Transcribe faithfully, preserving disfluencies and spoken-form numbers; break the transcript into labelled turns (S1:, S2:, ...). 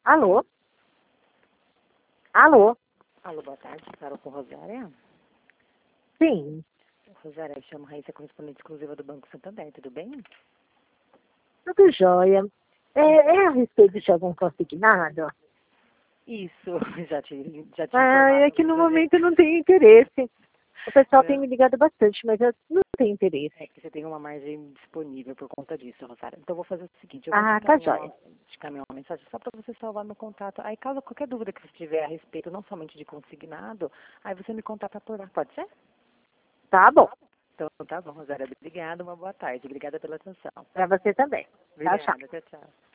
S1: Alô? Alô?
S2: Alô, boa tarde. Falo com Rosária.
S1: Sim.
S2: Rosária, chamo Raíssa, correspondente exclusiva do Banco Santander, tudo bem?
S1: Tudo jóia. É, é a respeito de algum consignado?
S2: Isso, já te, já te
S1: Ah,
S2: informado.
S1: é que no
S2: mas hoje
S1: momento eu não tenho interesse. O pessoal tem
S2: Não,
S1: me ligado bastante, mas eu não tenho interesse.
S2: é que você tem uma margem disponível por conta disso, Rosária. Então, eu vou fazer o seguinte, eu vou te
S1: Ah, tá
S2: encaminhar uma,
S1: jóia.
S2: te encaminhar uma mensagem só para você salvar meu contato. Aí, caso qualquer dúvida que você tiver a respeito, não somente de consignado, aí você me contata por lá, pode ser?
S1: Tá bom.
S2: Então, tá bom, Rosária. Obrigada, uma boa tarde. Obrigada pela atenção.
S1: Pra você também. Tchau, tchau.
S2: Obrigada, tchau, tchau.